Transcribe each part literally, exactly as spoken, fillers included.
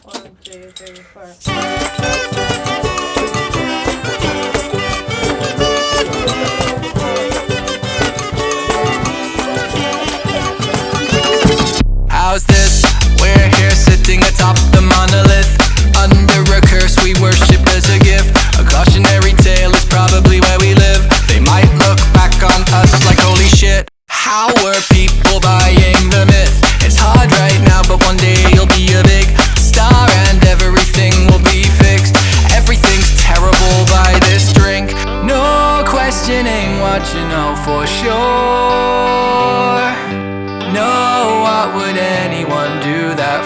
One, two, three, four. How's this? We're here sitting atop the monolith. Under a curse we worship as a gift. A cautionary tale is probably where we live. They might look back on us like holy shit. How were people buying the myth? It's hard right now, but one day you'll be a big star and everything will be fixed. Everything's terrible by this drink. No questioning what you know for sure. No, what would anyone do that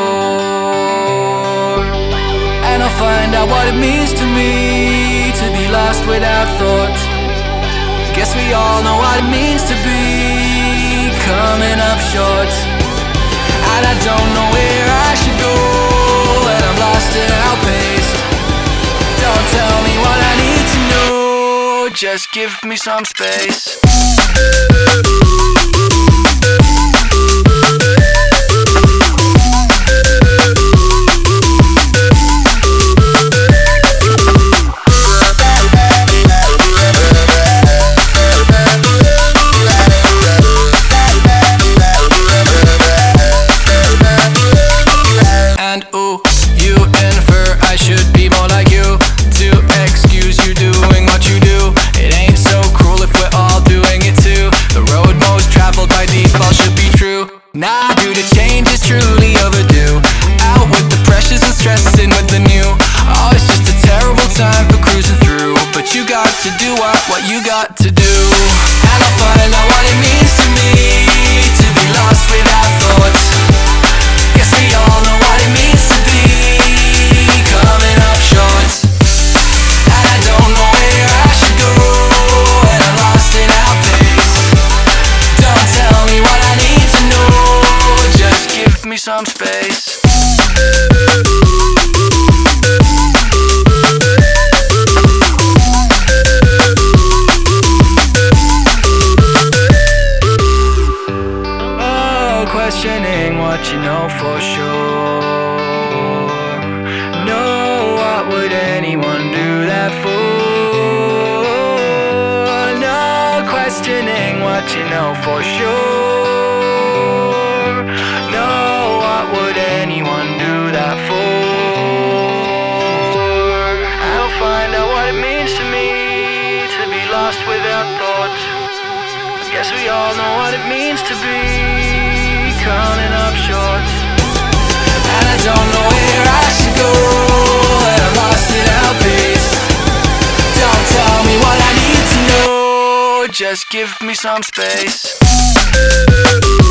for? And I'll find out what it means to me to be lost without thought. Guess we all know what it means to be coming up short. And I don't know where I should go, and I'm lost and outpaced. Don't tell me what I need to know, just give me some space. And ooh, you infer I should be more like you to excuse you doing what you do. It ain't so cruel if we're all doing it too. The road most traveled by default should be true. Nah, dude, the change is truly overdue. Out with the pressures and stressing with the new. Oh, it's just a terrible time for cruising through. But you got to do what, what you got to do. And I'll find out what it means to me to be lost without thought. Guess we all know what it means to be coming up short. And I don't know where I should go, and I'm lost in outpace. Don't tell me what I need to know, just give me some space. Oh, questioning what you know for sure. No, what would anyone do that for? No, questioning what you know for sure. No, what would anyone do that for? I'll find out what it means to me to be lost without thought. Guess we all know what it means to be coming up short. And I don't know where I should go, and I'm lost in outpace. Don't tell me what I need to know, just give me some space.